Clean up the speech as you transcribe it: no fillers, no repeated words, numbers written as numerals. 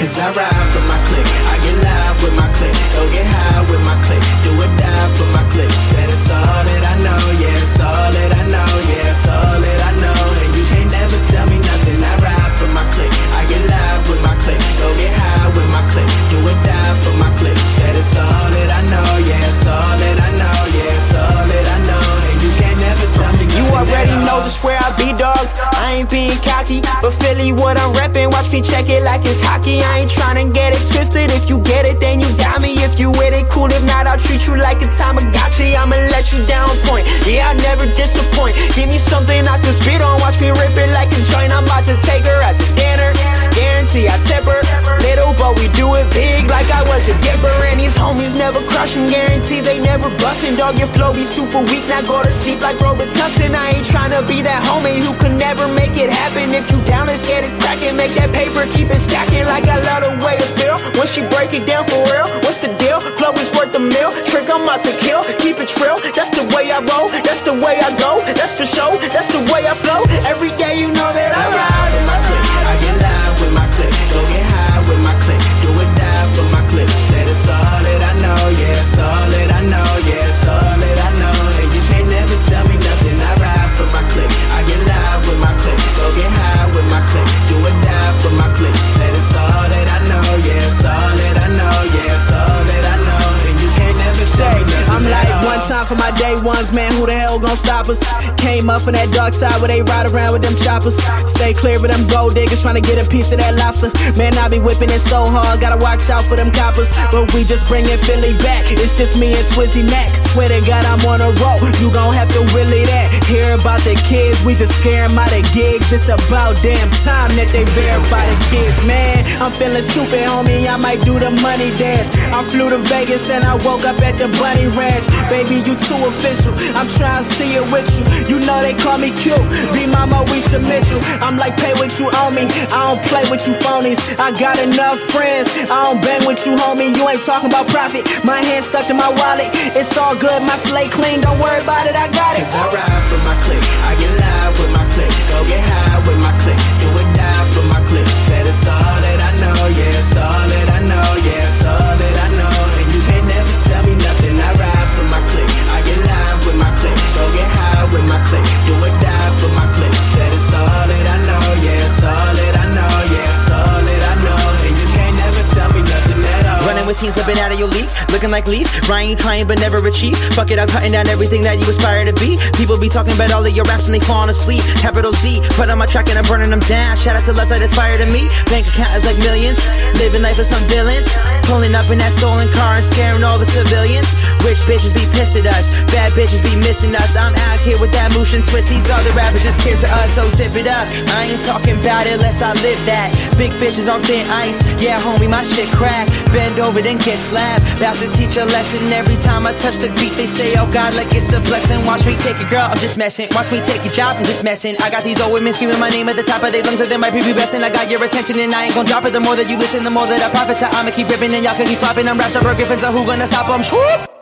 Cause I ride for my clique, I get live with my clique, go get high with my clique, do or die for my clique. Said it's all that I know, yeah, it's all that I know, yeah, it's all that I know. And you can't never tell me nothing. I ride for my clique, I get live with my clique, go get high with my clique, do or die for my clique. Said it's all that I know, yeah, it's all that I know, yeah, it's all that I know. And you can't never tell me nothing. You already know just where I be, dog. I ain't being cocky, but Philly what I'm reppin'. Watch me check it like it's hockey. I ain't tryna get it twisted. If you get it, then you got me. If you with it, cool. If not, I'll treat you like a Tamagotchi. I'ma let you down point. Yeah, I never disappoint. Give me something I can spit on. Watch me rip it like a joint. I'm about to take her out to dinner. Guarantee I tip her. Little, but we do it big like I was a giver. And these homies never crushing. Guarantee they never bustin'. Dog, your flow be super weak. Now go to sleep like Robitussin. I ain't tryna be that homie who could never make it happen. If you down, let's get it crackin'. Make that paper, keep it stacking like I love the way it feel. When she break it down for real, what's the deal? Flow is worth a meal. Trick, I'm out to kill. Keep it trill. That's the way I roll. That's the way I go. That's for show. That's the way I flow. Every day you know that I ride with my clique. I get live with my clique. Go get high with my clique. Do or die for my clique. Said it's all that I know. Yeah, it's all that I know. Yeah, it's all that I know. And you can't never tell me nothing. I ride for my clique. I get live with my clique. Go get high with my clique. Do or die for my clique. Said it's all that I know. Yeah, it's all that I know. Yeah, it's all that I know. And you can't never tell me nothing. I'm like, one time for my day ones, man, who the hell gon' stop us? Came up from that dark side where they ride around with them choppers. Stay clear of them gold diggers trying to get a piece of that lobster. Man, I be whipping it so hard, gotta watch out for them coppers. But we just bringin' Philly back, it's just me and Twizzy Mac. Swear to God I'm on a roll, you gon' have to willy that. Hear about the kids, we just scare them out of gigs. It's about damn time that they verify the kids. Man, I'm feeling stupid, homie, I might do the money dance. I flew to Vegas and I woke up at the Bunny Ranch. Baby, you too official, I'm trying to see it with you. You know they call me cute, be Mama Weisha Mitchell. I'm like, pay what you owe me, I don't play with you phonies. I got enough friends, I don't bang with you, homie. You ain't talking about profit, my hand stuck in my wallet. It's all good, my slate clean, don't worry about it, I got it. Cause I ride for my clique, I get live with my clique. Go get high with my clique, do or die for my clique. Said it's all that I know, yeah, it's all that I know, yeah, it's all that I know. And you can't never tell me nothing. I ride for my clique, I get live with my clique. Go get high with my clique, do or die for my clique. Said it's all that I know, yeah, it's all that I know, yeah, it's all that I know. And you can't never tell me nothing at all. Running with teens, I've been out of your league, looking like Leaf. Ryan, trying but never achieve. Fuck it, I'm cutting down everything that you aspire to be. People be talking about all of your raps and they falling asleep. Capital Z, put on my track and I'm burning them down. Shout out to love that aspire to me. Bank account is like millions, living life with some villains. Pulling up in that stolen car and scaring all the civilians. Rich bitches be pissed at us, bad bitches be missing us. I'm out here with that motion twist. These other rappers just kids to us, so zip it up. I ain't talking about it unless I live that. Big bitches on thin ice, yeah homie, my shit crack. Bend over then get slapped. About to teach a lesson every time I touch the beat. They say, oh God, like it's a blessing. Watch me take it, girl, I'm just messing. Watch me take your job, I'm just messing. I got these old women screaming my name at the top of their lungs, and they might be besting. I got your attention and I ain't gon' drop it. The more that you listen, the more that I profit. So I'ma keep ripping and y'all can keep flopping. I'm raps over Griffins, so who gonna stop them? Swoop!